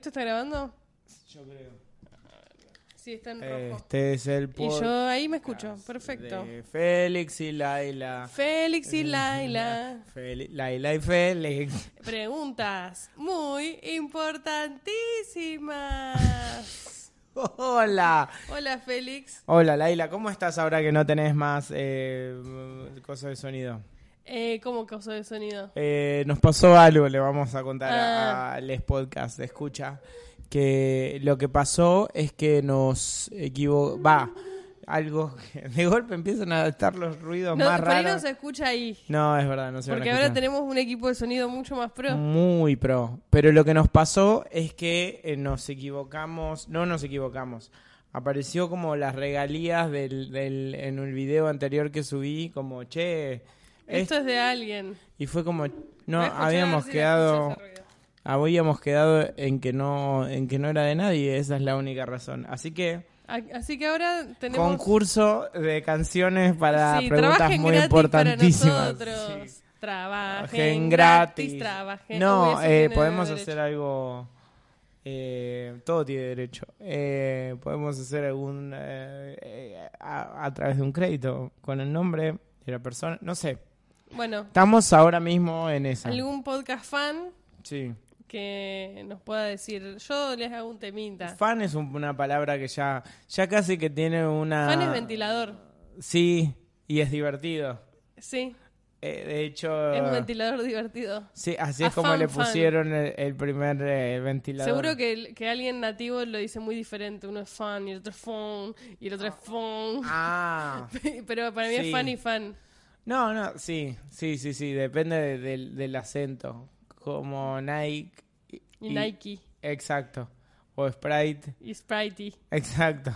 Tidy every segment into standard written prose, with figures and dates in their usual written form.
¿Esto está grabando? Yo creo. Sí, está en rojo. Este es el Y yo ahí me escucho, perfecto. de Félix y Laila. Félix y Laila. Laila y Félix. Preguntas muy importantísimas. Hola. Hola, Félix. Hola, Laila. ¿Cómo estás ahora que no tenés más cosas de sonido? ¿Cómo causó de sonido? Nos pasó algo, le vamos a contar a Les Podcast. Escucha, que lo que pasó es que nos algo que de golpe empiezan a estar los ruidos más Por ahí raros. no se escucha ahí. No, es verdad, no se Porque van a ahora escuchar. tenemos un equipo de sonido mucho más pro. Muy pro. Pero lo que nos pasó es que nos equivocamos. No nos equivocamos. Apareció como las regalías en un video anterior que subí, como, che... Esto es de alguien. Y fue como, Voy no, a escuchar habíamos a ver si quedado... escucho ese ruido. Habíamos quedado en que no era de nadie, esa es la única razón. Así que Así que ahora tenemos... concurso de canciones para Sí, preguntas trabajen muy gratis importantísimas. para nosotros. Sí. Trabajen gratis. Trabajen. No, Uy, eso tiene podemos derecho. hacer algo. Todo tiene derecho. Podemos hacer algún a través de un crédito con el nombre de la persona. No sé. Bueno, Estamos ahora mismo en esa. algún podcast fan Sí. que nos pueda decir, yo les hago un temita. Fan es una palabra que ya casi que tiene una... Fan es ventilador. Sí, y es divertido. Sí, De hecho... es un ventilador divertido. Sí, así A es como fan, le fan. pusieron el primer ventilador. Seguro que alguien nativo lo dice muy diferente. Uno es fan y el otro es phone y el otro es phone. Ah, Pero para mí sí. es fan y fan. no, sí, depende del acento. Como Nike. Y Nike Exacto. O Sprite. y Spritey. Exacto.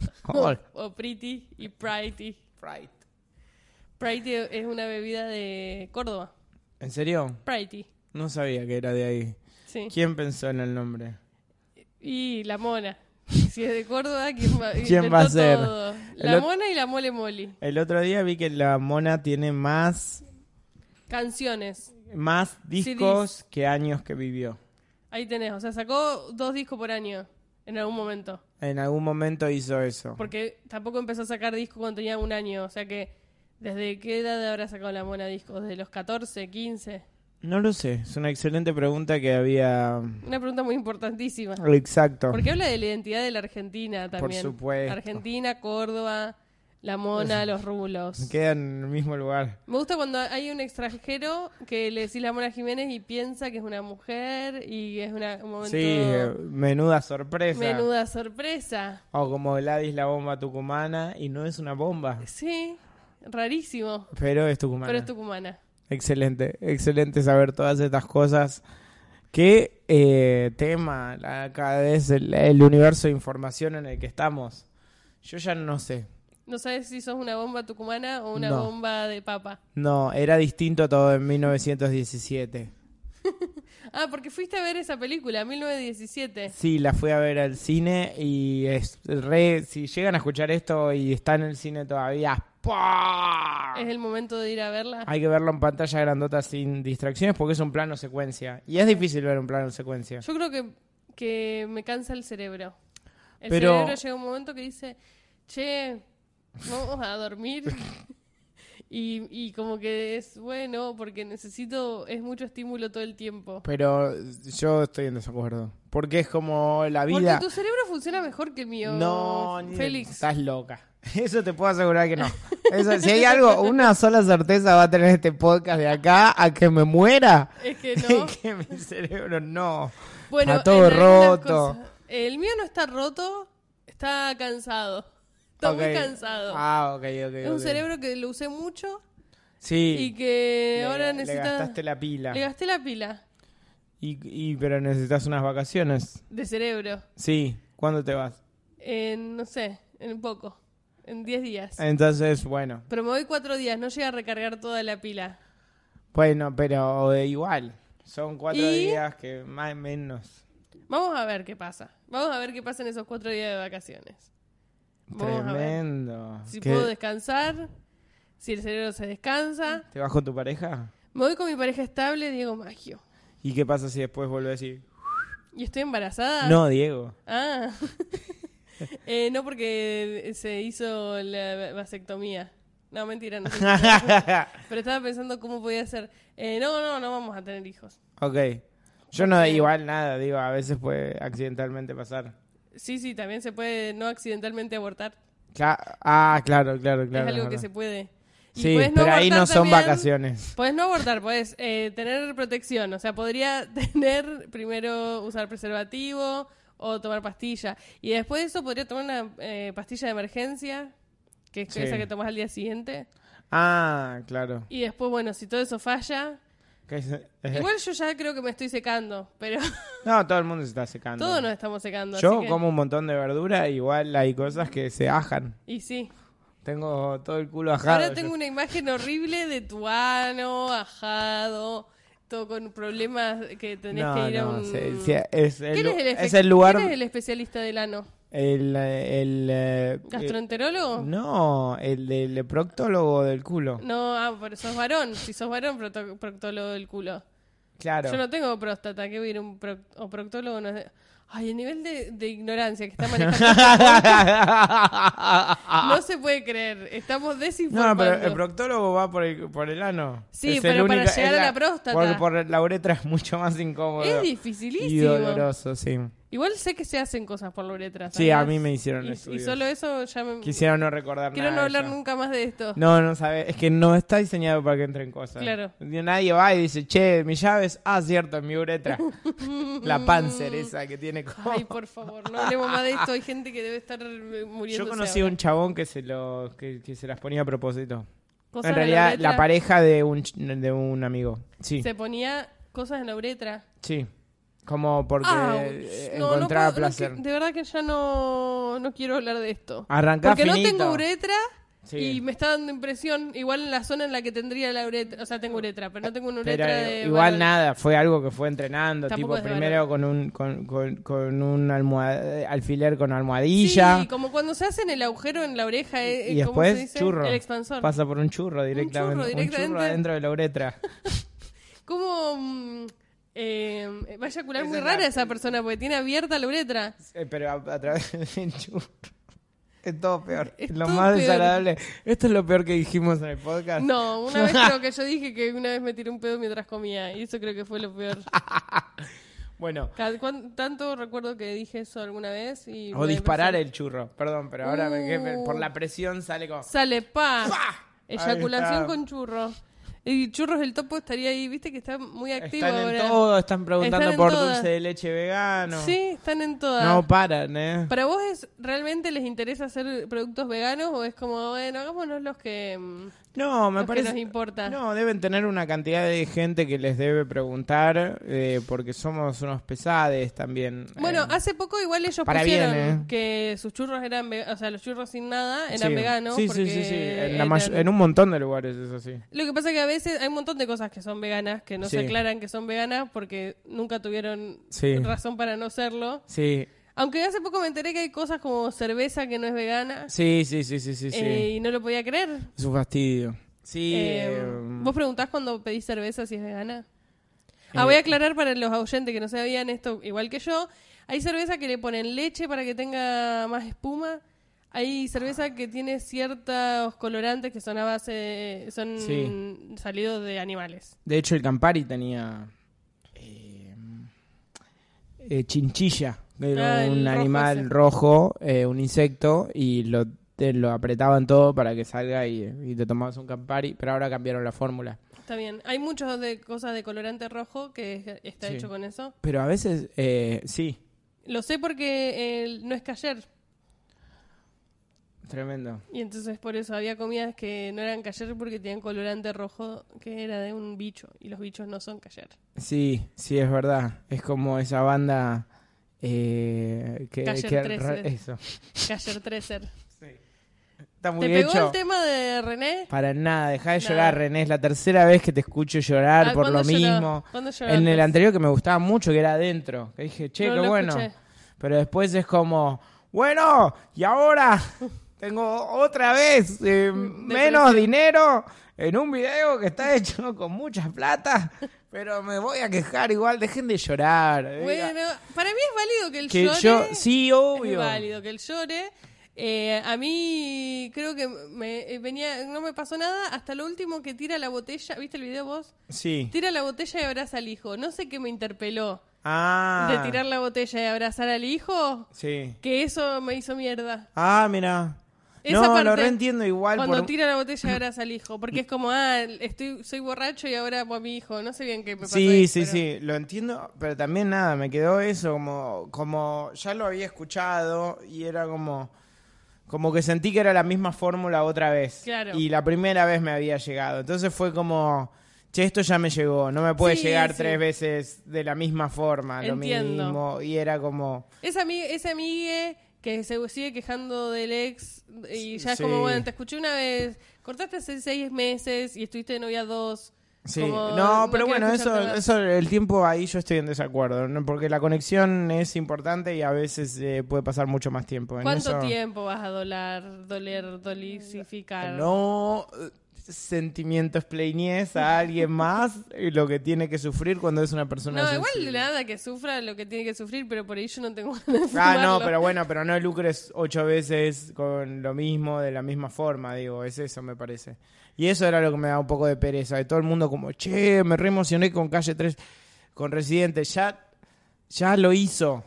O Pretty y Pritey. Sprite. Pritey es una bebida de Córdoba. ¿En serio? Pritey, No sabía que era de ahí. sí. ¿Quién pensó en el nombre? Y la mona. Si es de Córdoba, ¿quién va ¿Quién va a inventó ser? todo? La mona y la mole moli. El otro día vi que la mona tiene más Canciones. discos que años que vivió. Ahí tenés. O sea, sacó 2 discos por año. En algún momento. En algún momento hizo eso. Porque tampoco empezó a sacar discos cuando tenía 1 año. O sea que, ¿desde qué edad habrá sacado la mona discos? ¿Desde los 14, 15? No lo sé, es una excelente pregunta que había... Una pregunta muy importantísima. Exacto. Porque habla de la identidad de la Argentina también. Por supuesto. Argentina, Córdoba, la mona, los rulos. Queda en el mismo lugar. Me gusta cuando hay un extranjero que le decís la Mona Jiménez y piensa que es una mujer y es un momento... Sí, menuda sorpresa. Menuda sorpresa. O como Gladys la bomba tucumana y no es una bomba, Sí, rarísimo. pero es tucumana. Pero es tucumana. Excelente saber todas estas cosas. ¿Qué tema cada vez el universo de información en el que estamos? Yo ya no sé. No sabes si sos una bomba tucumana o una No. bomba de papa. No, era distinto todo en 1917. Ah, porque fuiste a ver esa película, 1917. Sí, la fui a ver al cine y si llegan a escuchar esto y está en el cine todavía, ¡pah! Es el momento de ir a verla. Hay que verlo en pantalla grandota sin distracciones porque es un plano secuencia. Y es difícil ver un plano secuencia. Yo creo que me cansa el cerebro. El Pero- cerebro llega un momento que dice, che, vamos a dormir. y como que es bueno porque es mucho estímulo todo el tiempo. Pero yo estoy en desacuerdo. Porque es como la Porque vida... tu cerebro funciona mejor que el mío, No, Félix. estás loca. Eso te puedo asegurar que no. Si hay algo, una sola certeza va a tener este podcast de acá a que me muera. Es que no. Que mi cerebro no. Bueno, Está todo en algunas roto. cosas. El mío no está roto, está cansado. Está muy Ok. cansado. Ah, ok. Es un cerebro que lo usé mucho Sí. y que ahora Le necesita... gastaste la pila. Le gasté la pila Pero necesitas unas vacaciones. de cerebro. Sí. ¿Cuándo te vas? No sé, en poco. En 10 días. Entonces, bueno. Pero me voy 4 días, no llega a recargar toda la pila. Bueno, pero igual. Son 4 ¿Y? días que más o menos. Vamos a ver qué pasa. Vamos a ver qué pasa en esos 4 días de vacaciones. Vamos a ver Tremendo. si ¿Qué? puedo descansar, si el cerebro se descansa. ¿Te vas con tu pareja? Me voy con mi pareja estable, Diego Maggio. ¿Y qué pasa si después vuelve a decir? ¿Y estoy embarazada? No, Diego. Ah. No, porque se hizo la vasectomía. No, mentira, no. Pero estaba pensando cómo podía ser. No vamos a tener hijos. Ok. Yo no, igual nada, digo, a veces puede accidentalmente pasar. Sí, también se puede no accidentalmente abortar. Claro. Es algo que se puede. Y Sí, podés pero ahí no son también, vacaciones. Podés no abortar, podés tener protección. O sea, podría tener primero usar preservativo o tomar pastilla. Y después de eso podría tomar una pastilla de emergencia, que es esa que tomás al día siguiente. Ah, claro. Y después, bueno, si todo eso falla... Igual yo ya creo que me estoy secando, pero... No, todo el mundo se está secando. Todos nos estamos secando. Yo así que... como un montón de verdura, igual hay cosas que se ajan. Y sí. Tengo todo el culo ajado. Ahora tengo una imagen horrible de tu ano, ajado, todo con problemas que tenés que ir a un... es el lugar... ¿Quién es el especialista del ano? ¿Gastroenterólogo? No, el del proctólogo del culo. No, pero sos varón. Si sos varón, proctólogo del culo. Claro. Yo no tengo próstata, ¿qué voy a ir a un proctólogo? No es de... Ay, el nivel de ignorancia que está manejando. No se puede creer. Estamos desinformando. No, pero el proctólogo va por el ano. Sí, es pero para llegar a la próstata. Porque por la uretra es mucho más incómodo. Es dificilísimo. Y doloroso, sí. Igual sé que se hacen cosas por la uretra. ¿sabes? Sí, a mí me hicieron estudios. Y solo eso ya me... Quisiera no recordar Quiero nada. no hablar nunca más de esto. No sabes. Es que no está diseñado para que entren cosas. Claro. Nadie va y dice, che, mis llaves. Ah, cierto, en mi uretra. La Panzer esa que tiene como... Ay, por favor, no hablemos más de esto. Hay gente que debe estar muriendo. Yo conocí a un chabón que se las ponía a propósito. ¿Cosas En realidad, en la pareja de un amigo. Sí. Se ponía cosas en la uretra. Sí. Como porque encontraba no puedo, placer. de verdad que ya no quiero hablar de esto. Arrancá porque finito. no tengo uretra Sí. y me está dando impresión, igual en la zona en la que tendría la uretra. O sea, tengo uretra, pero no tengo una uretra Pero de... igual varón. nada, fue algo que fue entrenando. Tampoco Tipo, es de primero con un alfiler con almohadilla. Sí, como cuando se hacen el agujero en la oreja. Y ¿cómo se después dice? churro. El expansor. Pasa por un churro directamente. Un churro adentro de la uretra. ¿Cómo...? Va a eyacular muy Esa es rara la- esa persona porque tiene abierta la uretra. Pero a través del churro. Es todo peor. Es Lo todo más peor. desagradable. Esto es lo peor que dijimos en el podcast. No, una vez creo que yo dije que una vez me tiré un pedo mientras comía y eso creo que fue lo peor. Bueno. Tanto recuerdo que dije eso alguna vez y... O disparar el churro. Perdón, pero ahora por la presión sale como... Sale, pa. ¡Pah! Eyaculación Ahí está. con churro. Y Churros el Topo estaría ahí, viste que está muy activo Están ahora. en todo, están preguntando Están en por todas. dulce de leche vegano. Sí, están en todas. No paran, ¿eh? ¿Para vos realmente les interesa hacer productos veganos o es como, bueno, hagámonos los que No, me Los que parece... nos importa. No, deben tener una cantidad de gente que les debe preguntar porque somos unos pesades también. Bueno, hace poco igual ellos para pusieron bien, que sus churros eran, o sea, los churros sin nada eran sí. veganos. Sí, porque sí. eran- En un montón de lugares es así. Lo que pasa es que a veces hay un montón de cosas que son veganas, que no se Sí. aclaran que son veganas porque nunca tuvieron Sí. razón para no serlo. Sí, Aunque hace poco me enteré que hay cosas como cerveza que no es vegana sí. y no lo podía creer. Es un fastidio. Sí. ¿Vos preguntás cuando pedís cerveza si es vegana? Voy a aclarar para los oyentes que no sabían esto igual que yo. Hay cerveza que le ponen leche para que tenga más espuma. Hay cerveza que tiene ciertos colorantes que son a base... son Sí. salidos de animales. De hecho, el Campari tenía chinchilla. Era El un rojo animal ese. rojo, un insecto, y lo apretaban todo para que salga y te tomabas un Campari, pero ahora cambiaron la fórmula. Está bien. Hay muchas de cosas de colorante rojo que está Sí. hecho con eso. Pero a veces, sí, Lo sé porque no es kasher. tremendo. Y entonces por eso había comidas que no eran kasher porque tenían colorante rojo que era de un bicho. Y los bichos no son kasher. Sí, es verdad. Es como esa banda Cayer 13. eso. Kasher Treser. Está muy ¿Te pegó hecho. el tema de René? Para nada, dejá de Nada. llorar, René. Es la tercera vez que te escucho llorar por lo ¿Cuándo lloró? mismo. ¿Cuándo lloró En el antes? anterior que me gustaba mucho, que era adentro. Que dije, che, No qué lo bueno. escuché. Pero después es como, bueno, y ahora tengo otra vez menos dinero, en un video que está hecho con mucha plata, pero me voy a quejar igual, dejen de llorar. Bueno, para mí es válido que él Que llore. sí, obvio. Es válido que él llore. A mí creo que no me pasó nada hasta lo último que tira la botella. ¿Viste el video vos? Sí. Tira la botella y abraza al hijo. No sé qué me interpeló Ah. de tirar la botella y abrazar al hijo. Sí. Que eso me hizo mierda. Ah, mira. Esa No, parte, lo reentiendo igual. Cuando tira la botella y abraza al hijo. Porque es como, soy borracho y ahora a mi hijo. No sé bien qué me pasó. Sí, sí, lo entiendo, pero también nada, me quedó eso, como ya lo había escuchado y era como que sentí que era la misma fórmula otra vez. Claro. Y la primera vez me había llegado. Entonces fue como, che, esto ya me llegó, no me puede llegar 3 veces de la misma forma, Entiendo. lo mismo. Y era como... Ese amigue que se sigue quejando del ex y ya es Sí. como, bueno, te escuché una vez, cortaste hace 6 meses y estuviste de novia 2. Sí, como, no, pero quiero bueno, escucharte más. eso el tiempo ahí yo estoy en desacuerdo, ¿no? Porque la conexión es importante y a veces puede pasar mucho más tiempo. En ¿Cuánto eso, tiempo vas a dolicificar? No sentimientos pleiníes a alguien más y lo que tiene que sufrir cuando es una persona No, sensible. igual nada que sufra lo que tiene que sufrir, pero por ahí yo no tengo ganas de Ah, no, fumarlo. pero bueno, pero no lucres 8 veces con lo mismo, de la misma forma, digo, es eso me parece. Y eso era lo que me da un poco de pereza, de todo el mundo como, che, me re emocioné con Calle 3, con Residente, ya lo hizo,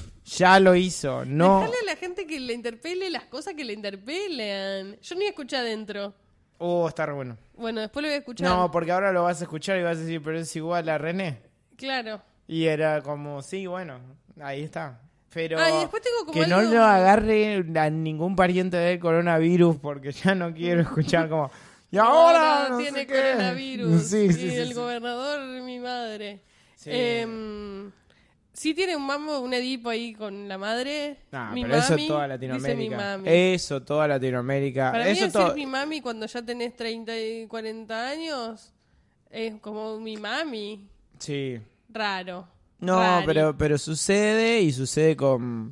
no... Dejale a la gente que le interpele las cosas que le interpelan. Yo ni escuché adentro. Está re bueno. Bueno, después lo voy a escuchar. No, porque ahora lo vas a escuchar y vas a decir, pero es igual a René. Claro. Y era como, sí, bueno, ahí está. Pero Y después tengo como que no algo... lo agarre a ningún pariente del coronavirus porque ya no quiero escuchar como, y ahora no tiene sé qué. coronavirus. Sí, y sí, el sí. gobernador, mi madre. Sí. Sí tiene un mambo, un Edipo ahí con la madre. No, mi pero mami, eso toda dice mi Latinoamérica. mami. Eso toda Latinoamérica. Para mí eso decir mi mami cuando ya tenés 30 y 40 años es como mi mami. Sí. Raro. No, Rari. pero sucede y sucede con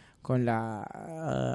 la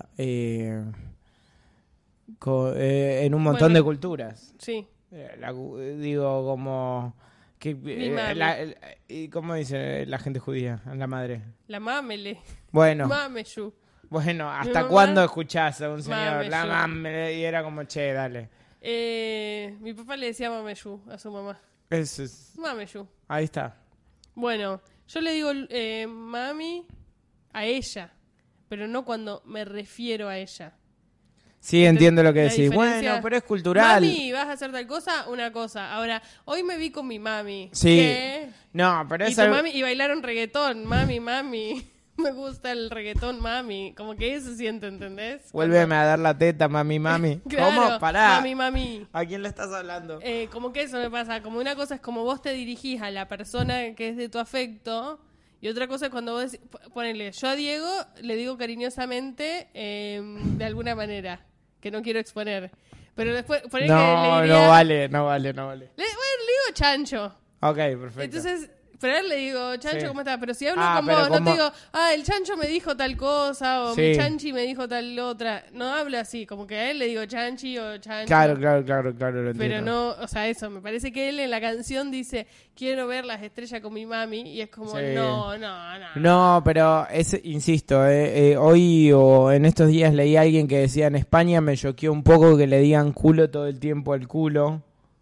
en un montón Bueno. de culturas. Sí. Digo como que Mi mami. ¿cómo dice la gente judía? La madre. La mamele. Bueno, Mameyu. bueno, ¿hasta mamá, cuándo escuchás a un señor? Mameyu. La mamele, y era como, che, dale. Mi papá le decía Mameyu a su mamá. Eso es, Mameyu. ahí está. Bueno, yo le digo mami a ella, pero no cuando me refiero a ella. Sí, entiendo lo que La decís. diferencia- Bueno, pero es cultural. Mami, ¿vas a hacer tal cosa? Una cosa. Ahora, hoy me vi con mi mami. Sí. ¿Qué? No, pero Y es tu algo... mami, y bailaron reggaetón. Mami, mami. Me gusta el reggaetón, mami. Como que eso se siente, ¿entendés? Vuélveme a dar la teta, mami, mami. Claro, ¿Cómo? Pará. Mami, mami. ¿A quién le estás hablando? Como que eso me pasa. Como una cosa es como vos te dirigís a la persona que es de tu afecto. Y otra cosa es cuando vos decís, ponele, yo a Diego le digo cariñosamente de alguna manera, que no quiero exponer. Pero después, ponele que le No, diría... no vale. Bueno, le digo Chancho. Ok, perfecto. Entonces, pero a él le digo, Chancho, Sí. ¿cómo estás? Pero si hablo Ah, con pero vos, no como- te digo, el Chancho me dijo tal cosa, o Sí. mi Chanchi me dijo tal otra. No hablo así, como que a él le digo Chanchi o Chancho. Claro, lo entiendo. Pero no, o sea, eso, me parece que él en la canción dice, quiero ver las estrellas con mi mami, y es como, Sí. no. No, pero insisto, hoy o en estos días leí a alguien que decía en España me choqueó un poco que le digan culo todo el tiempo al culo.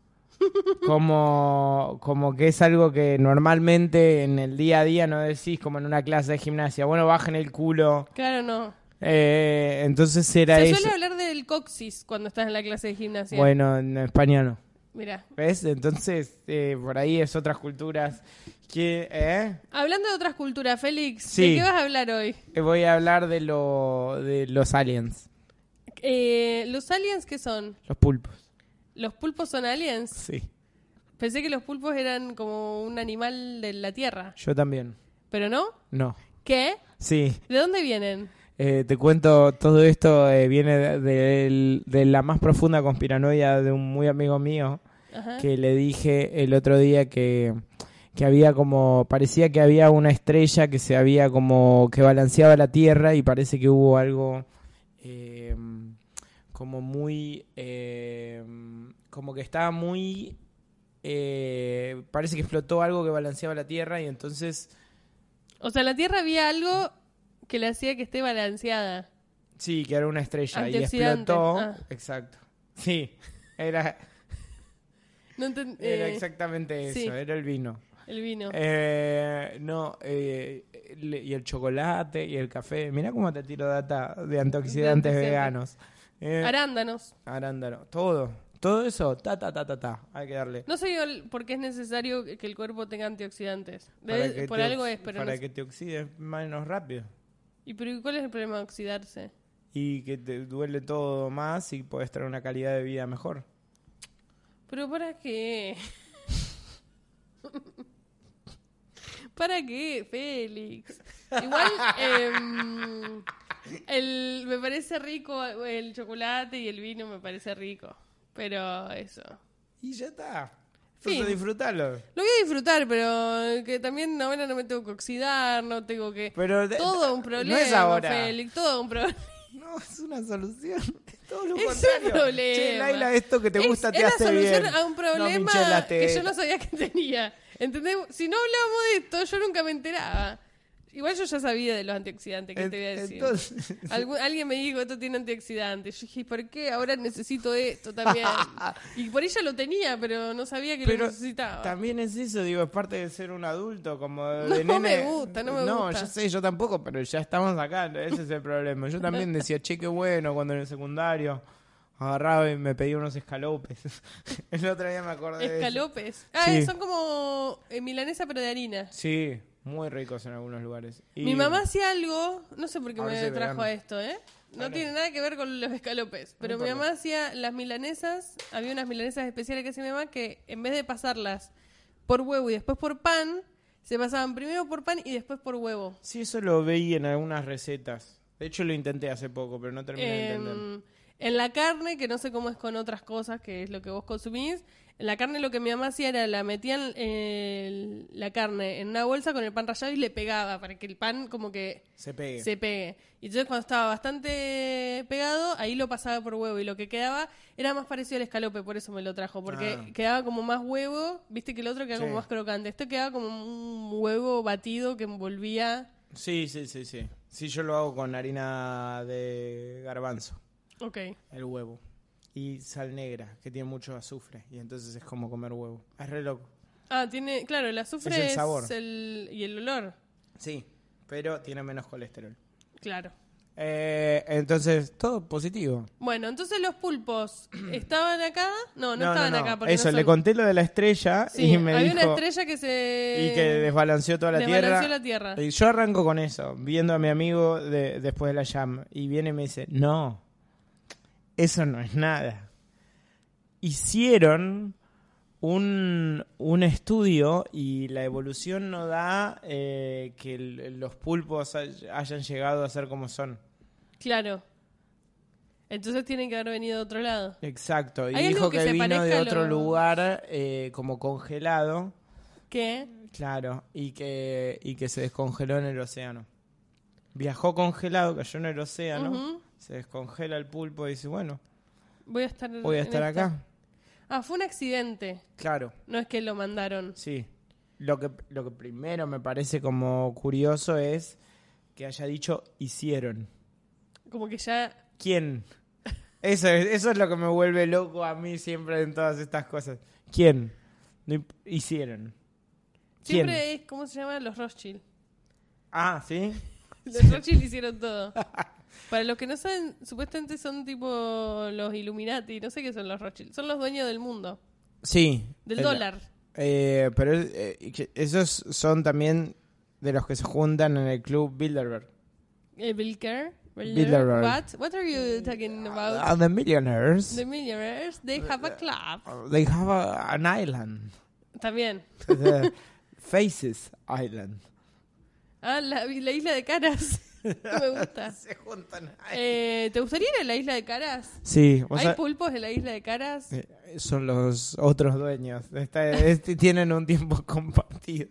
Como que es algo que normalmente en el día a día no decís, como en una clase de gimnasia. Bueno, bajen el culo. Claro, no. Entonces era Se eso. suele hablar del coxis cuando estás en la clase de gimnasia. Bueno, en España no. Mira. ¿Ves? Entonces, por ahí es otras culturas. Hablando de otras culturas, Félix, Sí. ¿de qué vas a hablar hoy? Voy a hablar de los aliens, ¿Los aliens qué son? los pulpos. ¿Los pulpos son aliens? Sí, Pensé que los pulpos eran como un animal de la Tierra, yo también. ¿pero no? No. ¿Qué? Sí, ¿De dónde vienen? te cuento, todo esto viene de la más profunda conspiranoia de un muy amigo mío, Ajá. que le dije el otro día que había como, parecía que había una estrella que se había como, que balanceaba la Tierra y parece que hubo algo como muy... como que estaba muy... parece que explotó algo que balanceaba la Tierra y entonces... O sea, en la Tierra había algo que le hacía que esté balanceada. Sí, que era una estrella y Antioxidante. explotó. Exacto. Sí, era No enten- exactamente eso, sí. era el vino. El vino. Y el chocolate y el café. Mirá cómo te tiro data de antioxidantes veganos. Arándanos. Arándano, todo eso, ta. Hay que darle. No sé por qué es necesario que el cuerpo tenga antioxidantes. Para que Por te algo es, pero para no sé. que te oxides menos rápido. Pero cuál es el problema de oxidarse? Y que te duele todo más y puedes tener una calidad de vida mejor. ¿Pero para qué? ¿Para qué, Félix? Igual, me parece rico el chocolate y el vino, me parece rico. Pero eso. Y ya está. Fin. Entonces disfrutalo. Lo voy a disfrutar, pero que también ahora no me tengo que oxidar, no tengo que... Pero todo un problema, no es ahora. Félix, todo un problema. No, es una solución. Es todo lo Es contrario. un problema. Che, Laila, esto que te gusta te es hace la solución bien. a un problema No, Michela, que yo no sabía que tenía. ¿Entendés? Si no hablábamos de esto, yo nunca me enteraba. Igual yo ya sabía de los antioxidantes, ¿qué te voy a decir? Entonces... Alguien me dijo, esto tiene antioxidantes. Yo dije, ¿por qué ahora necesito esto también? Y por ella lo tenía, pero no sabía que lo necesitaba. También es eso, digo, es parte de ser un adulto, como de No nene. me gusta. No, yo sé, yo tampoco, pero ya estamos acá, ese es el problema. Yo también decía, che, qué bueno, cuando en el secundario agarraba y me pedía unos escalopes. El otro día me acordé de eso. Escalopes. Sí. Son como milanesa, pero de harina. Sí, muy ricos en algunos lugares. Y... Mi mamá hacía algo, no sé por qué Ahora me soy trajo vegano. a esto, ¿eh? No tiene nada que ver con los escalopes. Pero mi mamá hacía las milanesas, había unas milanesas especiales que hacía mi mamá que en vez de pasarlas por huevo y después por pan, se pasaban primero por pan y después por huevo. Sí, eso lo veí en algunas recetas. De hecho, lo intenté hace poco, pero no terminé de entender. En la carne, que no sé cómo es con otras cosas, que es lo que vos consumís, en la carne lo que mi mamá hacía era la metían la carne en una bolsa con el pan rallado y le pegaba para que el pan como que Se pegue. se pegue. Y entonces cuando estaba bastante pegado, ahí lo pasaba por huevo y lo que quedaba era más parecido al escalope, por eso me lo trajo, porque quedaba como más huevo, viste que el otro quedaba como más crocante. Esto quedaba como un huevo batido que envolvía. Sí. Sí, yo lo hago con harina de garbanzo, Ok. el huevo. Y sal negra, que tiene mucho azufre. Y entonces es como comer huevo. Es re loco. Tiene, claro, el azufre Es el sabor. y el olor. Sí, pero tiene menos colesterol. Claro. Entonces, todo positivo. Bueno, entonces los pulpos estaban acá. No estaban acá. Porque Eso, no son... le conté lo de la estrella Sí, y me había dijo... una estrella que se... Y que desbalanceó toda la desbalanceó tierra. la Tierra. Y yo arranco con eso, viendo a mi amigo después de la jam. Y viene y me dice, no, eso no es nada. Hicieron un estudio y la evolución no da que los pulpos hayan llegado a ser como son. Claro. Entonces tienen que haber venido de otro lado. Exacto. Y ¿Hay algo dijo que que se vino de parezca a otro lo- lugar como congelado. ¿Qué? Claro. Y que se descongeló en el océano. Viajó congelado, cayó en el océano. Ujú. Se descongela el pulpo y dice, bueno, Voy a estar voy a estar en esta. acá. Fue un accidente. Claro. No es que lo mandaron. Sí. Lo que primero me parece como curioso es que haya dicho hicieron. Como que ya... ¿Quién? Eso es lo que me vuelve loco a mí siempre en todas estas cosas. ¿Quién? Hicieron. ¿Quién? Siempre es... ¿Cómo se llama? Los Rothschild. ¿Sí? Los Rothschild hicieron todo. Para los que no saben, supuestamente son tipo los Illuminati. No sé qué son los Rothschild. Son los dueños del mundo. Sí. Del dólar. Pero esos son también de los que se juntan en el club Bilderberg. Bilderberg. Bilderberg. What are you talking about? The millionaires. The millionaires, they have a club. They have an island. También. The Faces Island. La isla de Caras. No me gusta. Se juntan ahí. ¿Te gustaría ir a la isla de Caras? Sí, ¿Hay pulpos en la isla de Caras? son los otros dueños. Tienen un tiempo compartido.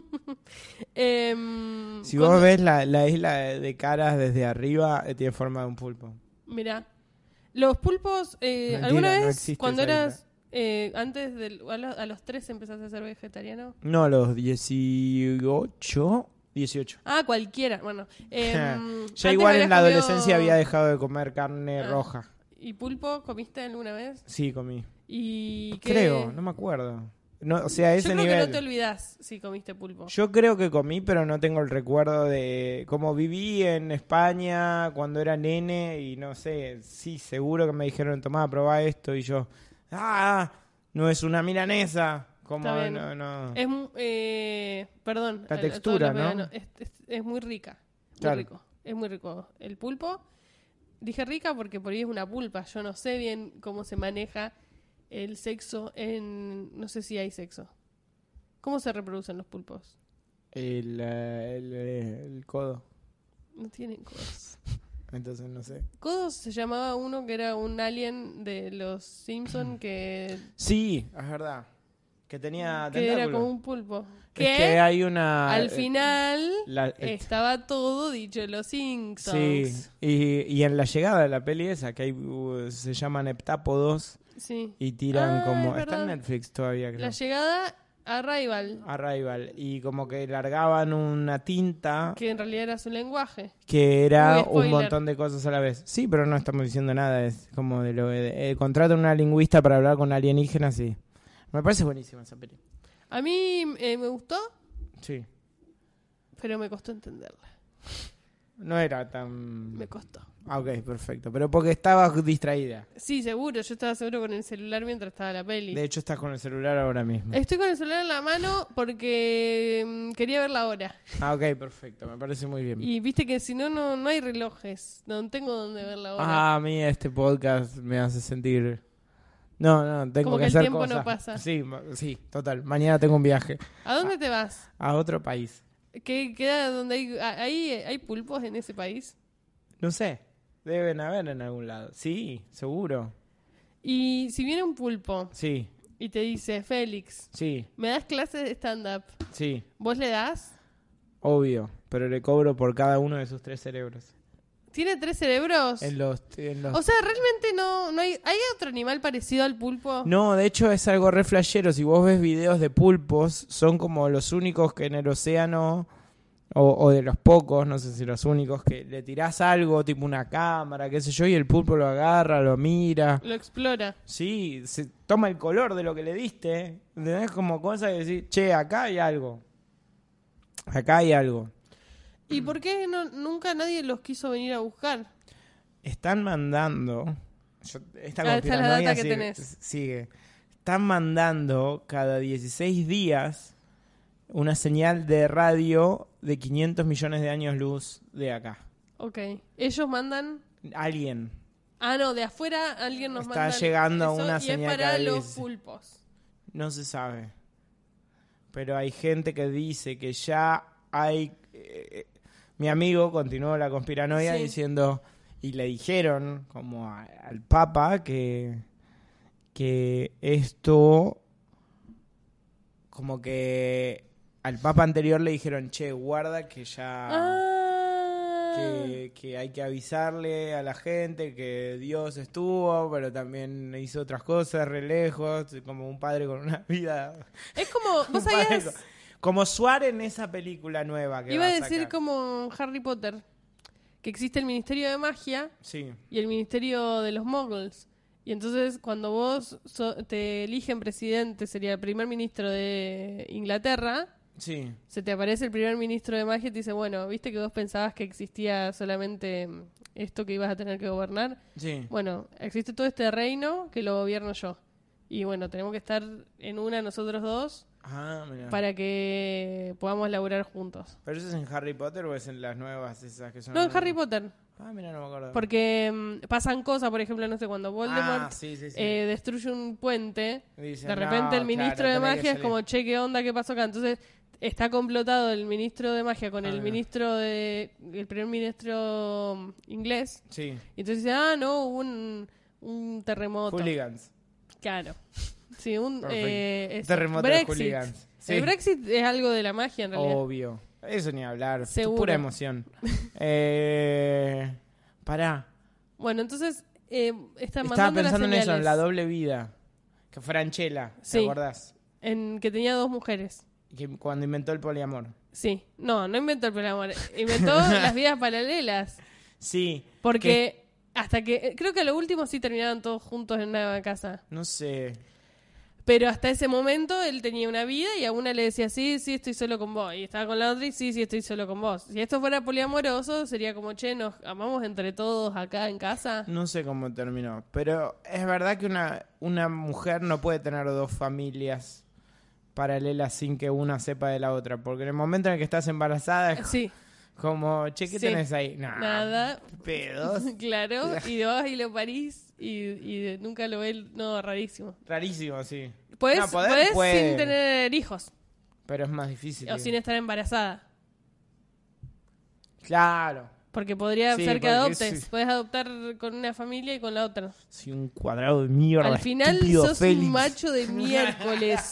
Si vos ves la isla de Caras desde arriba, tiene forma de un pulpo. Mirá. Los pulpos, Mentira, ¿alguna no vez existe cuando esa eras, antes a los 3 empezaste a ser vegetariano? No, a los 18. Ah, cualquiera. Bueno, Ya antes igual en habías la comido- adolescencia había dejado de comer carne Ah. roja. ¿Y pulpo comiste alguna vez? Sí, comí. ¿Y qué? Creo, no me acuerdo. No, o sea, a ese Yo creo nivel. que no te olvidás si comiste pulpo. Yo creo que comí, pero no tengo el recuerdo de cómo viví en España cuando era nene y no sé, sí, seguro que me dijeron, tomá, probá esto y yo, no es una milanesa, como Está bien. no. Perdón. La a textura, todos los ¿no? veganos. Es muy rica. Muy Claro. rico. Es muy rico. El pulpo, dije rica porque por ahí es una pulpa. Yo no sé bien cómo se maneja el sexo no sé si hay sexo. ¿Cómo se reproducen los pulpos? El codo, No tienen codos. entonces no sé. Codos se llamaba uno que era un alien de los Simpson que Sí, es verdad, que tenía era tentáculos. como un pulpo. Es que hay una... al final la- estaba todo dicho en los Sí, Simpsons. y en la llegada de la peli esa, que hay, se llaman heptápodos Sí. y tiran Ah, como... es Está en verdad. Netflix todavía, creo. La llegada Arrival, Arrival. Y como que largaban una tinta que en realidad era su lenguaje. que era Uy, un spoiler. montón de cosas a la vez. Sí, pero no estamos diciendo nada, es como de lo... contratan una lingüista para hablar con alienígenas y... Me parece buenísima esa peli. A mí me gustó, Sí. pero me costó entenderla. No era tan... Me costó. Ah, ok, perfecto. Pero porque estabas distraída. Sí, seguro. Yo estaba seguro con el celular mientras estaba la peli. De hecho, estás con el celular ahora mismo. Estoy con el celular en la mano porque quería ver la hora. Ah, ok, perfecto. Me parece muy bien. Y viste que si no, no hay relojes. No tengo donde ver la hora. Ah, a mí este podcast me hace sentir... No, tengo Como que el hacer tiempo cosas. no pasa. Sí, total. Mañana tengo un viaje ¿A dónde te vas? a otro país. ¿Qué queda donde hay pulpos en ese país? No sé. Deben haber en algún lado. Sí, seguro. Y si viene un pulpo Sí, y te dice, Félix, sí, ¿me das clases de stand-up? sí. ¿Vos le das? Obvio. Pero le cobro por cada uno de sus 3 cerebros. ¿Tiene 3 cerebros? En los... O sea, realmente no hay... ¿Hay otro animal parecido al pulpo? No, de hecho es algo re flashero. Si vos ves videos de pulpos, son como los únicos que en el océano, o de los pocos, no sé si los únicos, que le tirás algo, tipo una cámara, qué sé yo, y el pulpo lo agarra, lo mira. Lo explora. Sí, se toma el color de lo que le diste. ¿Entendés? Como cosa de decir, che, acá hay algo. Acá hay algo. ¿Y por qué nunca nadie los quiso venir a buscar? Están mandando... esta Esta es la conspiranoia data que sigue, tenés. sigue. Están mandando cada 16 días una señal de radio de 500 millones de años luz de acá. Ok. Ellos mandan... Alguien. Ah, no, de afuera alguien nos Está manda... llegando eso, una y señal es para cada los 10. pulpos. No se sabe. Pero hay gente que dice que ya hay... mi amigo continuó la conspiranoia Sí. diciendo... Y le dijeron como al Papa que esto... Como que al Papa anterior le dijeron, che, guarda que ya... Que hay que avisarle a la gente que Dios estuvo, pero también hizo otras cosas re lejos, como un padre con una vida... Es como... ¿Vos un padre sabías? como Suárez en esa película nueva que Iba va a a decir sacar. como Harry Potter. Que existe el Ministerio de Magia Sí, y el Ministerio de los Muggles. Y entonces cuando vos te eligen presidente, sería el primer ministro de Inglaterra, sí, se te aparece el primer ministro de magia y te dice, bueno, ¿viste que vos pensabas que existía solamente esto que ibas a tener que gobernar? sí. Bueno, existe todo este reino que lo gobierno yo. Y bueno, tenemos que estar en una nosotros dos Ah, mira. para que podamos laburar juntos. ¿Pero eso es en Harry Potter o es en las nuevas esas que son? No, en Harry Potter. Ah, mira, no me acuerdo. Porque pasan cosas, por ejemplo, no sé, cuando Voldemort sí. destruye un puente, Dicen, de repente no, el ministro claro, de tenés que magia es salir. como, che, ¿qué onda? ¿Qué pasó acá? Entonces está complotado el ministro de magia con el mira. ministro el primer ministro inglés. Sí, Y entonces dice, no, hubo un terremoto. hooligans. Claro. Sí, un Perfecto. Terremoto de Brexit. hooligans. Sí. El Brexit es algo de la magia en realidad. Obvio. Eso ni hablar. Seguro. Pura emoción. Pará. Bueno, entonces están Estaba mandando las pensando en eso, en señales. la doble vida. Que Franchella, ¿te Sí. acordás? En que tenía 2 mujeres. Que cuando inventó el poliamor. Sí. No inventó el poliamor. Inventó las vidas paralelas. Sí. Porque hasta que... Creo que a lo último sí terminaron todos juntos en una casa. No sé. Pero hasta ese momento él tenía una vida y a una le decía, sí, estoy solo con vos. Y estaba con la otra y sí, estoy solo con vos. Si esto fuera poliamoroso, sería como, che, nos amamos entre todos acá en casa. No sé cómo terminó. Pero es verdad que una mujer no puede tener 2 familias paralelas sin que una sepa de la otra. Porque en el momento en el que estás embarazada es Sí, como, che, ¿qué Sí. tenés ahí? Nah, nada. pedos. Claro, y vas y lo parís y nunca lo ves. No, rarísimo. Rarísimo, sí. Podés, No, podés puede. sin tener hijos Pero es más difícil. o sin estar embarazada. Claro. Porque podría Sí, ser que porque adoptes. sí. Podés adoptar con una familia y con la otra. Soy un cuadrado de mierda. Al final estúpido sos Félix. un macho de miércoles.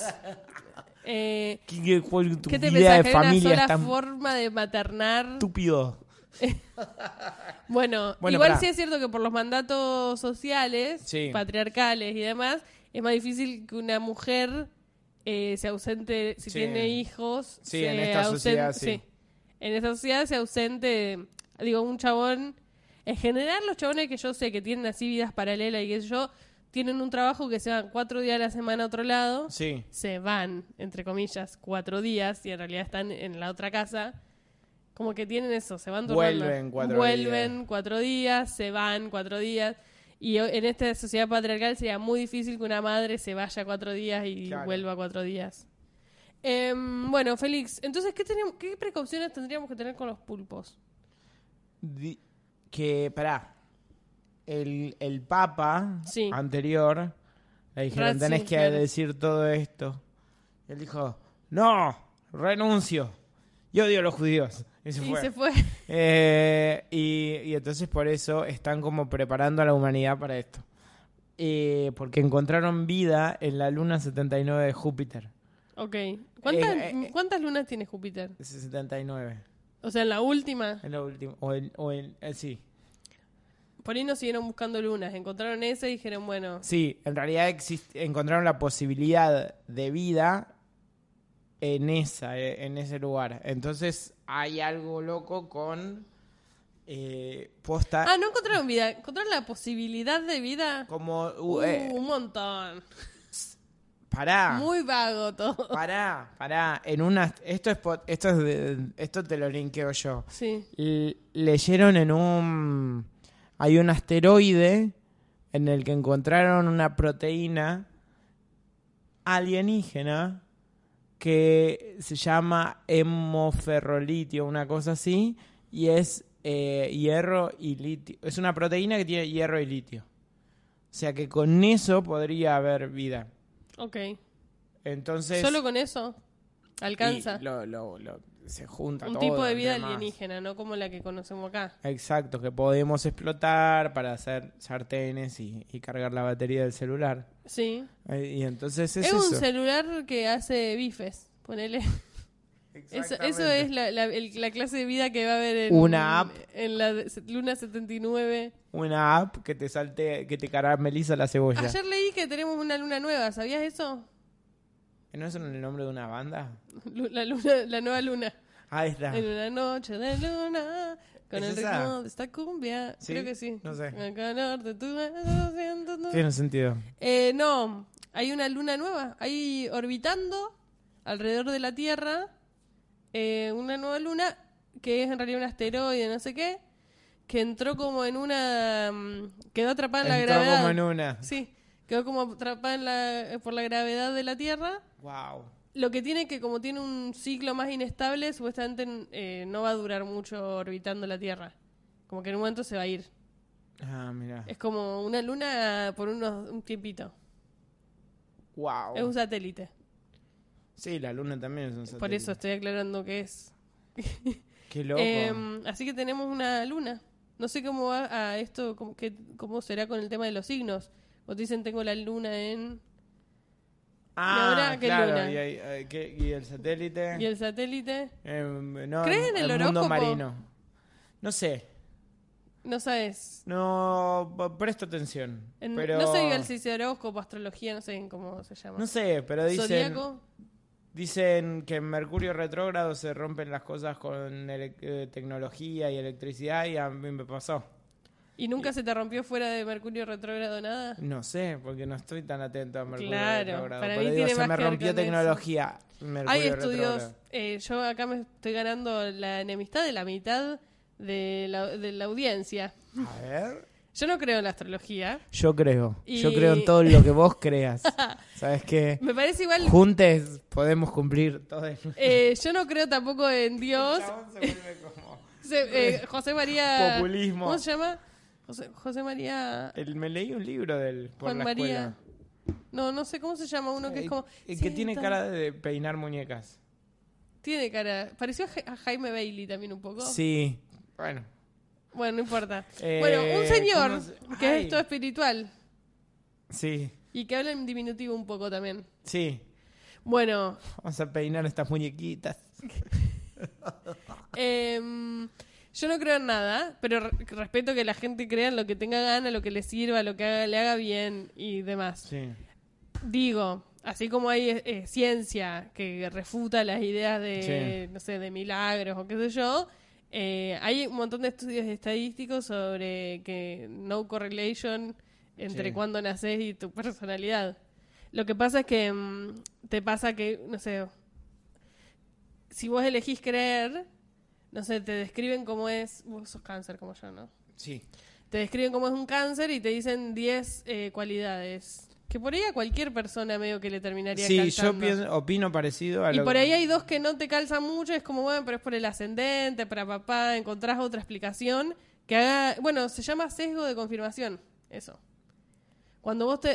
¿Cuál es tu ¿Qué te idea pensás? de Que hay una familia sola es tan forma de maternar. estúpido? Bueno, Bueno, igual pará. sí es cierto que por los mandatos sociales, Sí. patriarcales y demás, es más difícil que una mujer se ausente, si Sí. tiene hijos. Sí, se en esta sociedad, sí. En esta sociedad se ausente, digo, un chabón. En general, los chabones que yo sé que tienen así vidas paralelas y qué sé yo, tienen un trabajo que se van 4 días a la semana a otro lado. Sí. Se van, entre comillas, 4 días y en realidad están en la otra casa. Como que tienen eso, se van turnando. Vuelven 4 Vuelven días. 4 días, se van 4 días. Y en esta sociedad patriarcal sería muy difícil que una madre se vaya 4 días y Claro. vuelva 4 días. Bueno, Félix, entonces, ¿qué precauciones tendríamos que tener con los pulpos? Pará. El Papa Sí. anterior le dijeron, tenés que Ratzinger. decir todo esto. Y él dijo, no, renuncio. Yo odio a los judíos. Y se Y fue. se fue. Y entonces por eso están como preparando a la humanidad para esto. Porque encontraron vida en la luna 79 de Júpiter. Ok. Eh, ¿Cuántas lunas tiene Júpiter? Es 79. O sea, en la última. Es lo último. Sí. Por ahí no siguieron buscando lunas. Encontraron esa y dijeron, bueno, Sí, en realidad encontraron la posibilidad de vida en ese lugar. Entonces hay algo loco con posta ah, no encontraron vida. Encontraron la posibilidad de vida. como Un montón. pará. Muy vago todo. Pará, esto te lo linkeo yo. Sí. Leyeron hay un asteroide en el que encontraron una proteína alienígena que se llama hemoferrolitio, una cosa así, y es hierro y litio. Es una proteína que tiene hierro y litio. O sea que con eso podría haber vida. Ok. Entonces Solo con eso alcanza. y se junta Un todo, tipo de vida entre más. alienígena, no como la que conocemos acá. Exacto, que podemos explotar para hacer sartenes y cargar la batería del celular. Sí. Y entonces Es es un eso. celular que hace bifes. Ponele. Eso es la clase de vida que va a haber Una app. en la Luna 79. Una app que que te carameliza la cebolla. Ayer leí que tenemos una luna nueva, ¿sabías eso? ¿No es el nombre de una banda? La nueva luna. Ahí está. En una noche de luna, con ¿Es el esa? ritmo de esta cumbia. ¿Sí? Creo que sí. No sé. El calor de tu Tiene sentido. no, hay una luna nueva. Hay orbitando alrededor de la Tierra una nueva luna que es en realidad un asteroide, no sé qué, que entró como en una... quedó atrapada en la Entró gravedad. como en una. Sí, quedó como atrapada por la gravedad de la Tierra. Wow. Lo que tiene que, como tiene un ciclo más inestable, supuestamente no va a durar mucho orbitando la Tierra. Como que en un momento se va a ir. Ah, mira. Es como una luna por un tiempito. Wow. Es un satélite. Sí, la luna también es un satélite. Por eso estoy aclarando que es. Qué loco. Así que tenemos una luna. No sé cómo va a esto, cómo será con el tema de los signos. Vos dicen, tengo la luna en... ahora, ¿qué claro. luna? ¿Y el satélite? ¿Y el satélite? No, ¿Creen en el mundo horóscopo? marino. No sé. No sabes. No, presto atención. Pero... No sé el horóscopo, astrología, no sé cómo se llama. No sé, pero dicen... Zodíaco. Dicen que en Mercurio retrógrado se rompen las cosas con tecnología y electricidad y a mí me pasó. ¿Y nunca se te rompió fuera de Mercurio retrógrado nada? No sé, porque no estoy tan atento a Mercurio Claro, retrógrado. para Pero mí digo, tiene se más me que ver rompió con tecnología. Mercurio Hay estudios, retrógrado. yo acá me estoy ganando la enemistad de la mitad de la audiencia. A ver. Yo no creo en la astrología. Yo creo. Y- Yo creo en todo lo que vos creas. ¿Sabes qué? Me parece igual, Juntes podemos cumplir todo eso. yo no creo tampoco en Dios. El chabón se vuelve como... José María... Populismo. ¿Cómo se llama? José María... Me leí un libro de él por Juan la María... escuela. No sé cómo se llama uno que es como... El que sí, tiene tal. cara de peinar muñecas. Tiene cara... Pareció a Jaime Bailey también un poco. Sí. Bueno. Bueno, no importa. Bueno, un señor que Ay. es todo espiritual Sí. y que habla en diminutivo un poco también. Sí. Bueno, Vamos a peinar estas muñequitas. yo no creo en nada, pero respeto que la gente crea en lo que tenga gana, lo que le sirva, lo que le haga bien y demás. Sí. Digo, así como hay ciencia que refuta las ideas de, Sí. no sé, de milagros o qué sé yo, hay un montón de estudios estadísticos sobre que no correlation entre Sí. cuándo naces y tu personalidad. Lo que pasa es que te pasa que, no sé, si vos elegís creer, no sé, te describen cómo es, vos sos cáncer como yo, ¿no? Sí. Te describen cómo es un cáncer y te dicen 10 cualidades. Que por ahí a cualquier persona medio que le terminaría Sí, calzando. yo opino parecido a Y lo por ahí hay dos que no te calzan mucho, es como, bueno, pero es por el ascendente, para papá, encontrás otra explicación que haga... Bueno, se llama sesgo de confirmación, eso. Cuando vos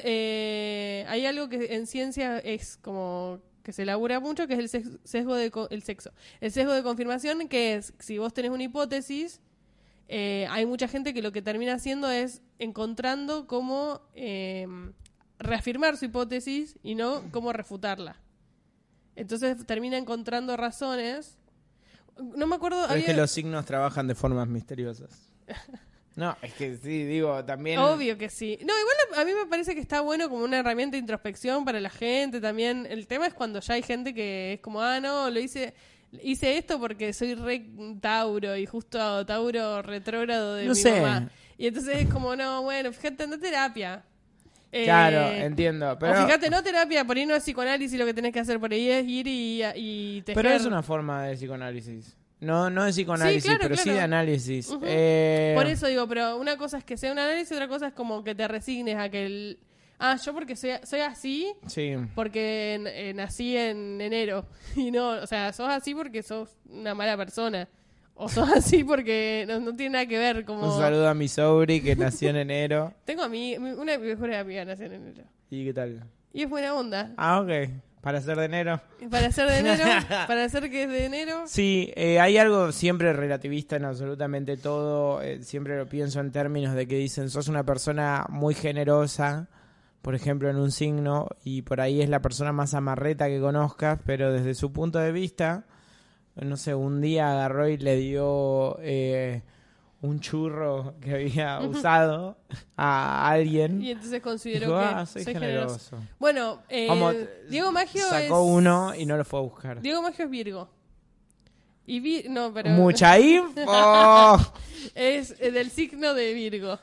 hay algo que en ciencia es como que se elabora mucho, que es el sesgo de... El sesgo de confirmación, que es, si vos tenés una hipótesis, hay mucha gente que lo que termina haciendo es encontrando cómo reafirmar su hipótesis y no cómo refutarla. Entonces termina encontrando razones. No me acuerdo... Pero es que los signos trabajan de formas misteriosas. No, es que sí, digo, también... Obvio que sí. No, igual a mí me parece que está bueno como una herramienta de introspección para la gente también. El tema es cuando ya hay gente que es como, no, hice esto porque soy re Tauro y justo Tauro retrógrado de No mi sé. mamá. Y entonces es como, no, bueno, fíjate, no terapia. Claro, entiendo. Pero, O fíjate, no terapia, por ahí no es psicoanálisis, lo que tenés que hacer por ahí es ir y tejer. pero es una forma de psicoanálisis. No de psicoanálisis, Sí, claro, pero sí claro. de análisis. Ujú. Por eso digo, pero una cosa es que sea un análisis, otra cosa es como que te resignes a que yo porque soy así, Sí. porque nací en enero. Y no, o sea, sos así porque sos una mala persona. O sos así porque no tiene nada que ver. Como... Un saludo a mi sobri que nació en enero. Tengo una de mis mejores amigas nació en enero. ¿Y qué tal? Y es buena onda. Ah, ok. Para ser de enero. Y para ser de enero, para ser que es de enero. Sí, hay algo siempre relativista en absolutamente todo. Siempre lo pienso en términos de que dicen, sos una persona muy generosa, por ejemplo, en un signo, y por ahí es la persona más amarreta que conozcas, pero desde su punto de vista, no sé, un día agarró y le dio un churro que había usado a alguien. Y entonces consideró Dijo, que soy soy generoso. Bueno, Como Diego Maggio sacó uno y no lo fue a buscar. Diego Maggio es Virgo. Y no, pero Mucha info. es del signo de Virgo.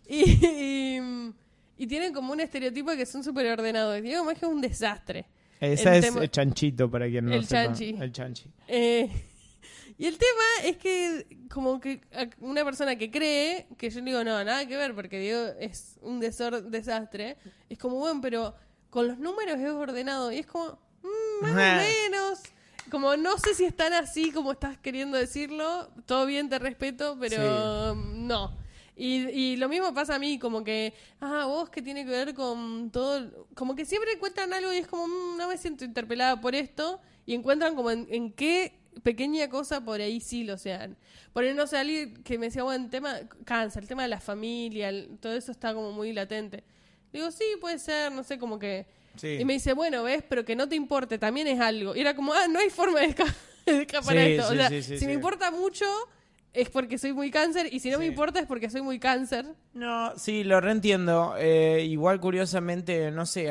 Y tienen como un estereotipo de que son súper ordenados. Diego Maggio es un desastre. Esa El es tema- el chanchito para quien no el sepa. chanchi. El chanchi. Y el tema es que como que una persona que cree, que yo digo, no, nada que ver, porque Diego es un desastre, es como, bueno, pero con los números es ordenado. Y es como, más o menos. Como no sé si están así como estás queriendo decirlo, todo bien, te respeto, pero no. Y lo mismo pasa a mí, como que, vos que tiene que ver con todo, como que siempre encuentran algo y es como, no me siento interpelada por esto, y encuentran como en qué pequeña cosa por ahí sí lo sean. Por ahí no sé, alguien que me decía, bueno, el tema de la familia, todo eso está como muy latente. Digo, sí, puede ser, no sé, como que... Sí. Y me dice, bueno, ves, pero que no te importe, también es algo. Y era como, no hay forma de escapar a Sí, esto. sí, O sea, sí, sí, si me sí. importa mucho, es porque soy muy cáncer, y si no me importa es porque soy muy cáncer. No, sí, lo reentiendo. Igual, curiosamente, no sé,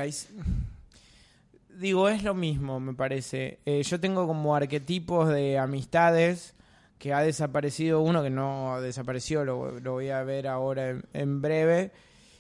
digo, es lo mismo, me parece. Yo tengo como arquetipos de amistades que ha desaparecido uno, que no desapareció, lo voy a ver ahora en breve.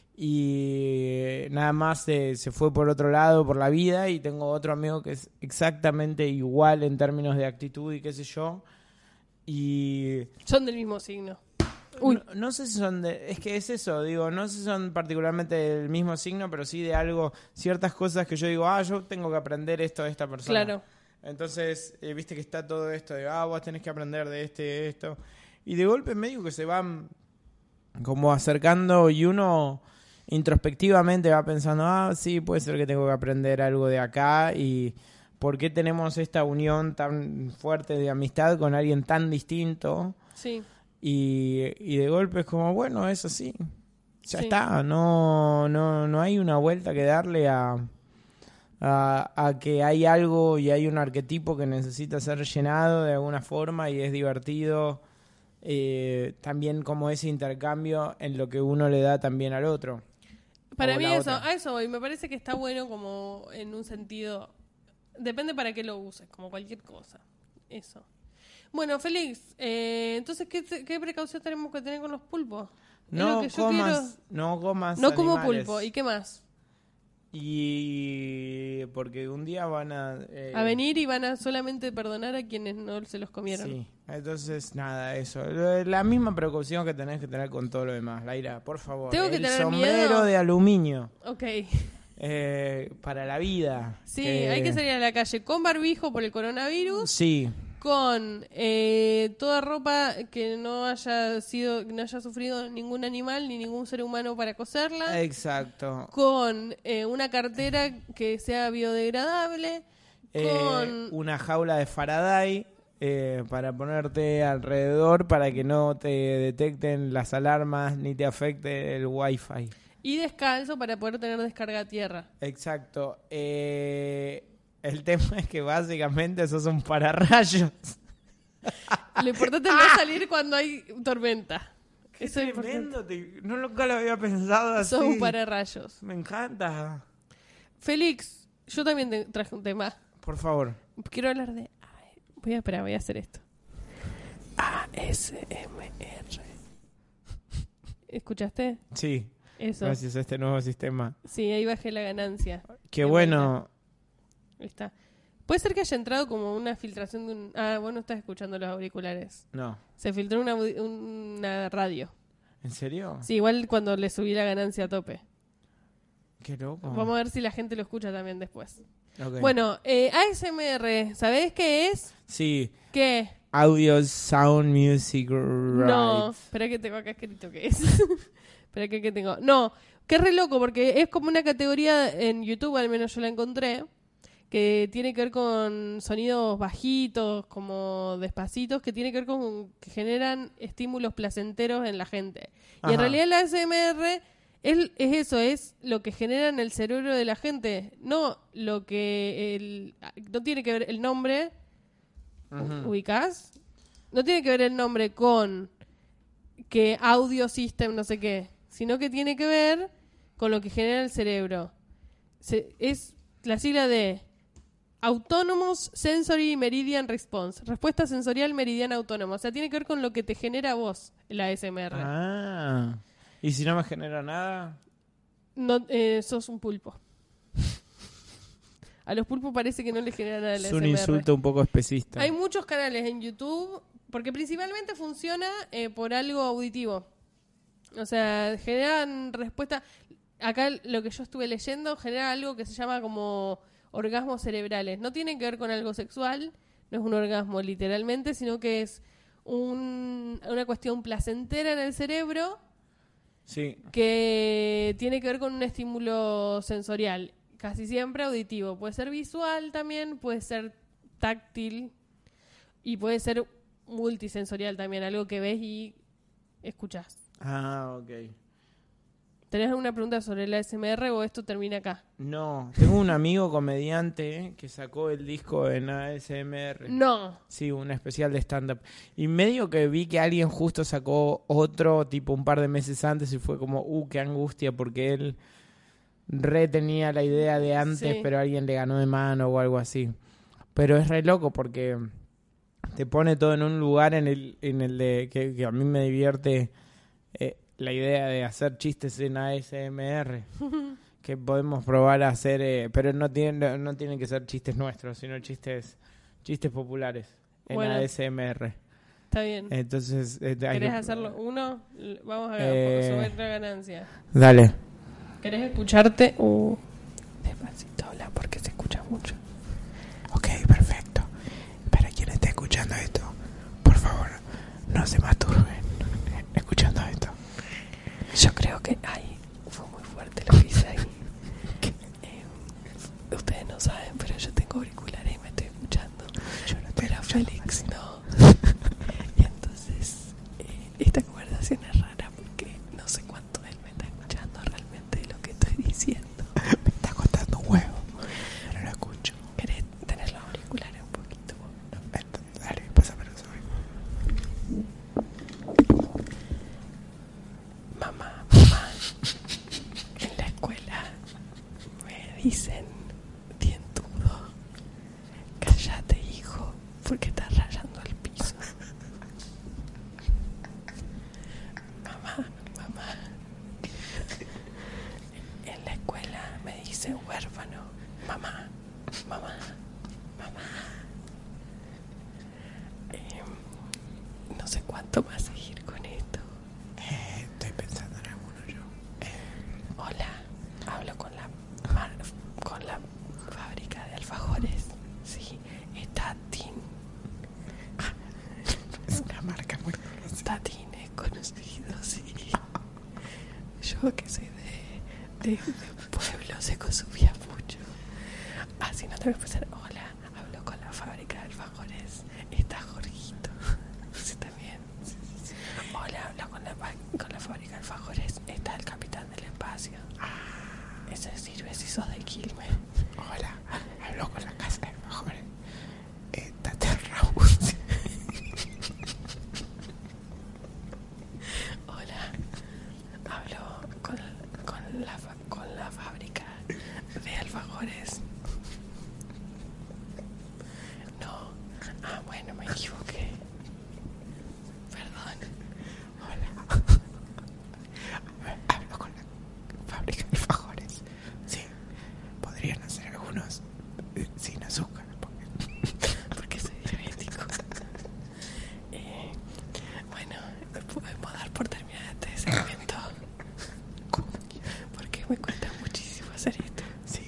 Y nada más se fue por otro lado, por la vida. Y tengo otro amigo que es exactamente igual en términos de actitud y qué sé yo. Y son del mismo signo. No sé si son es que es eso, digo, no sé si son particularmente del mismo signo, pero sí de algo, ciertas cosas que yo digo, yo tengo que aprender esto de esta persona. Claro. Entonces, viste que está todo esto de, vos tenés que aprender de esto. Y de golpe medio que se van como acercando y uno introspectivamente va pensando, sí, puede ser que tengo que aprender algo de acá y por qué tenemos esta unión tan fuerte de amistad con alguien tan distinto. Sí. Y de golpe es como, bueno, es así. Ya está, no hay una vuelta que darle a que hay algo y hay un arquetipo que necesita ser llenado de alguna forma y es divertido. También como ese intercambio en lo que uno le da también al otro. Para mí a eso voy. Me parece que está bueno como en un sentido... Depende para qué lo uses, como cualquier cosa. Eso. Bueno, Félix, entonces, ¿qué precaución tenemos que tener con los pulpos? No comas No como animales. pulpo. ¿Y qué más? Y porque un día van a venir y van a solamente perdonar a quienes no se los comieron. Sí, entonces nada, eso. La misma precaución que tenés que tener con todo lo demás. Laira, por favor. ¿Tengo que el tener sombrero miedo? de aluminio. Ok. Para la vida. Sí, hay que salir a la calle con barbijo por el coronavirus. Sí. Con toda ropa que no haya sufrido ningún animal ni ningún ser humano para coserla. Exacto. Con una cartera que sea biodegradable. Con una jaula de Faraday para ponerte alrededor para que no te detecten las alarmas ni te afecte el wifi. Y descalzo para poder tener descarga a tierra. Exacto. El tema es que básicamente sos un pararrayos. Lo importante es no salir cuando hay tormenta. Eso es tremendo. Nunca lo había pensado así. Sos un pararrayos. Me encanta. Félix, yo también te traje un tema. Por favor. Quiero hablar de... Voy a hacer esto. ASMR. ¿Escuchaste? Sí. Eso. Gracias a este nuevo sistema. Sí, ahí bajé la ganancia. Qué bueno. Ahí está. Puede ser que haya entrado como una filtración de un... vos no estás escuchando los auriculares. No. Se filtró una radio. ¿En serio? Sí, igual cuando le subí la ganancia a tope. Qué loco. Vamos a ver si la gente lo escucha también después. Okay. Bueno, ASMR, ¿sabés qué es? Sí. ¿Qué? Audio Sound Music Right. No, espera que tengo acá escrito qué es. Espera que tengo. No, que es re loco porque es como una categoría en YouTube, al menos yo la encontré, que tiene que ver con sonidos bajitos, como despacitos, que tiene que ver con que generan estímulos placenteros en la gente. Ajá. Y en realidad la ASMR es eso, es lo que genera en el cerebro de la gente, no lo que no tiene que ver el nombre. ¿Ubicás? No tiene que ver el nombre con que audio system no sé qué, sino que tiene que ver con lo que genera el cerebro. Es la sigla de Autonomous Sensory Meridian Response, respuesta sensorial meridiana autónoma. O sea, tiene que ver con lo que te genera a vos la ASMR. ¿Y si no me genera nada? No, sos un pulpo. A los pulpos parece que no les genera nada la ASMR. Es un insulto un poco especista. Hay muchos canales en YouTube, porque principalmente funciona por algo auditivo. O sea, generan respuesta... Acá lo que yo estuve leyendo genera algo que se llama como orgasmos cerebrales. No tiene que ver con algo sexual, no es un orgasmo literalmente, sino que es una cuestión placentera en el cerebro. Sí. Que tiene que ver con un estímulo sensorial. Casi siempre auditivo. Puede ser visual también, puede ser táctil y puede ser multisensorial también, algo que ves y escuchás. Ok. ¿Tenés alguna pregunta sobre el ASMR o esto termina acá? No, tengo un amigo comediante que sacó el disco en ASMR. No. Sí, un especial de stand-up. Y medio que vi que alguien justo sacó otro, tipo un par de meses antes, y fue como, qué angustia, porque él tenía la idea de antes, Sí. pero alguien le ganó de mano o algo así. Pero es re loco porque te pone todo en un lugar en el de que a mí me divierte la idea de hacer chistes en ASMR. Que podemos probar a hacer, pero no tienen que ser chistes nuestros, sino chistes populares en Bueno. ASMR. Está bien. Entonces, ¿Querés hacerlo uno? Vamos a subir la ganancia. Dale. ¿Querés escucharte? Despacito habla porque se escucha mucho. Ok, perfecto. Para quien esté escuchando esto, por favor, no se masturben escuchando esto. Yo creo que fue muy fuerte lo que hice ahí. Ustedes no saben, pero yo tengo auriculares y me estoy escuchando. Yo no estoy pero escuchando, Félix Maxi. no. Y entonces, esta conversación es rara porque no sé cuánto él me está escuchando realmente de lo que estoy diciendo. Me está costando un huevo. No lo escucho. ¿Querés tener los auriculares un poquito? Dale, pásame los auriculares. Mamá, en la escuela me dicen dientudo. Cállate, hijo, porque estás rayando el piso. Mamá, en la escuela me dicen huérfano. Mamá. No sé cuánto más seguir con esto. Estoy pensando en alguno yo. Hola, hablo con la fábrica de alfajores. Sí, está Tin. Es una marca muy conocida. Tin es conocido, sí. Yo que soy de pueblo, se consumía mucho. Así no tengo que pensar, hola, hablo con la fábrica de alfajores. Está Jorgito. Sí, también. Sí. Hola, hablo con la fábrica de alfajores. Está el capitán del espacio. Ese sirve si sos de Quilmes. Hola, hablo con la casa de alfajores. Está Raúl. Hola, hablo con la fábrica de alfajores. No, bueno, me equivoqué. Perdón. Hola. Hablo con la fábrica de alfajores. Sí, podrían hacer algunos sin azúcar. Porque soy diabético. Bueno, podemos dar por terminado este segmento. Porque me cuesta muchísimo hacer esto. Sí.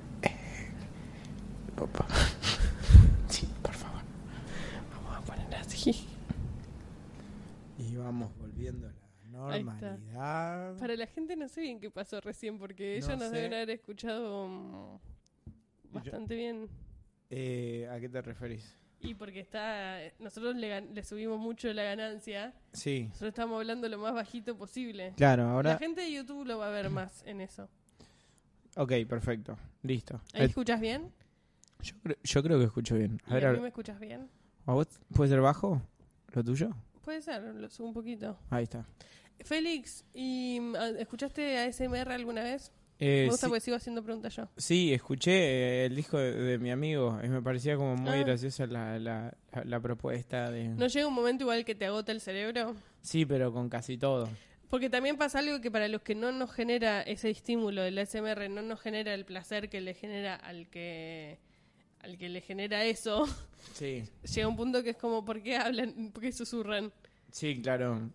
Sí, por favor. Vamos a poner así. Y vamos volviendo a la Ahí está. normalidad. Para la gente no sé bien qué pasó recién, porque ellos No nos sé. deben haber escuchado bastante bien. ¿A qué te referís? Y porque nosotros le subimos mucho la ganancia. Sí, Nosotros estamos hablando lo más bajito posible. claro, La ahora... gente de YouTube lo va a ver más en eso. Ok, perfecto, listo. ¿Ahí escuchas bien? Yo creo que escucho bien. ¿Y a mí me escuchas bien? ¿A vos puede ser bajo? ¿Lo tuyo? Puede ser, lo subo un poquito. Ahí está. Félix, ¿escuchaste ASMR alguna vez? Me gusta Sí, porque sigo haciendo preguntas yo. sí, escuché el disco de mi amigo y me parecía como muy Ah. graciosa la propuesta de... ¿No llega un momento igual que te agota el cerebro? Sí, pero con casi todo. Porque también pasa algo que para los que no nos genera ese estímulo del ASMR, no nos genera el placer que le genera al que le genera eso, Sí, llega un punto que es como, ¿por qué hablan? ¿Por qué susurran? sí, claro.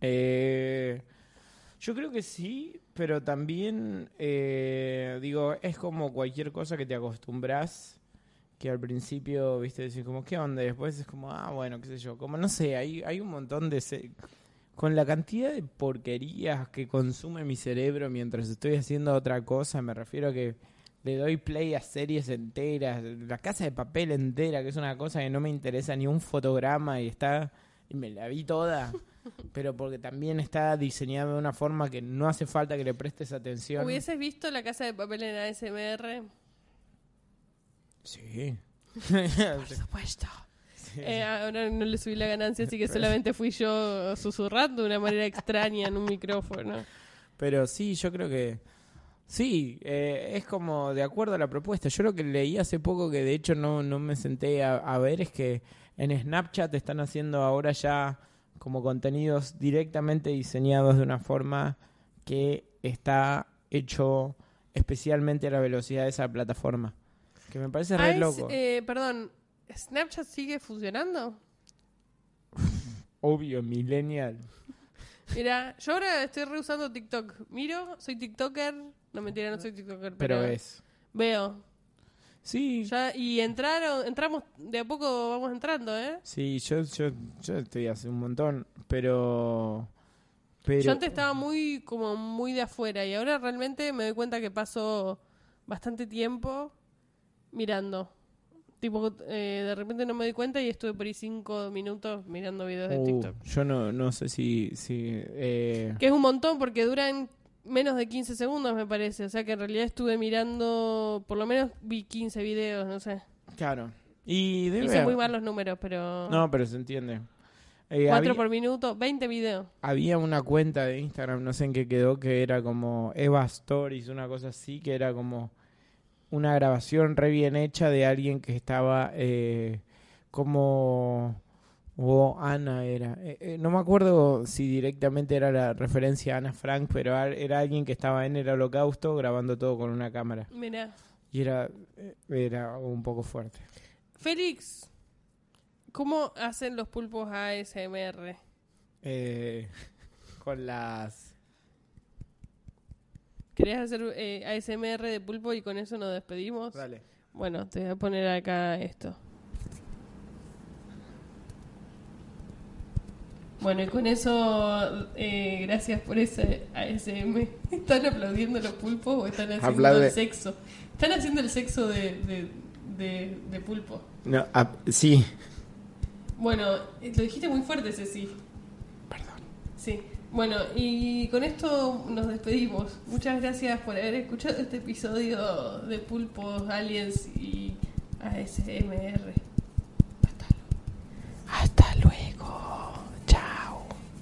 Yo creo que sí, pero también, digo, es como cualquier cosa que te acostumbras, que al principio, viste, decís como, ¿qué onda? Y después es como, bueno, qué sé yo, como, no sé, hay un montón de... Con la cantidad de porquerías que consume mi cerebro mientras estoy haciendo otra cosa, me refiero a que le doy play a series enteras, La Casa de Papel entera, que es una cosa que no me interesa ni un fotograma y me la vi toda. pero porque también está diseñado de una forma que no hace falta que le prestes atención. ¿Hubieses visto La Casa de Papel en ASMR? Sí. Por supuesto. Ahora no le subí la ganancia, así que solamente fui yo susurrando de una manera extraña en un micrófono. Pero sí, yo creo que sí, es como de acuerdo a la propuesta. Yo lo que leí hace poco, que de hecho no me senté a ver, es que en Snapchat están haciendo ahora ya como contenidos directamente diseñados de una forma que está hecho especialmente a la velocidad de esa plataforma. Que me parece re loco. Perdón, ¿Snapchat sigue funcionando? Obvio, millennial. Mira, yo ahora estoy reusando TikTok. Miro, soy TikToker. No, mentira, no soy TikToker, Pero ves. Veo. Sí. Ya, y entramos, de a poco vamos entrando, ¿eh? Sí, yo estoy hace un montón, pero Yo antes estaba muy de afuera y ahora realmente me doy cuenta que paso bastante tiempo mirando. Tipo, de repente no me doy cuenta y estuve por ahí 5 minutos mirando videos de TikTok. Yo no sé si Que es un montón porque duran menos de 15 segundos, me parece. O sea que en realidad estuve mirando, por lo menos vi 15 videos, no sé. Claro. Y hice muy mal los números, pero... No, pero se entiende. 4 por minuto, 20 videos. Había una cuenta de Instagram, no sé en qué quedó, que era como Eva Stories, una cosa así, que era como una grabación re bien hecha de alguien que estaba como... O Ana era. No me acuerdo si directamente era la referencia a Ana Frank, pero era alguien que estaba en el Holocausto grabando todo con una cámara. Mirá. Y era un poco fuerte. Félix, ¿cómo hacen los pulpos ASMR? Con las... ¿Querés hacer ASMR de pulpo y con eso nos despedimos? Dale. Bueno, te voy a poner acá esto. Bueno, y con eso, gracias por ese ASM. ¿Están aplaudiendo los pulpos o están haciendo el sexo? Están haciendo el sexo de pulpo. No, sí. Bueno, lo dijiste muy fuerte ese sí. Perdón. Sí. Bueno, y con esto nos despedimos. Muchas gracias por haber escuchado este episodio de Pulpos, Aliens y ASMR.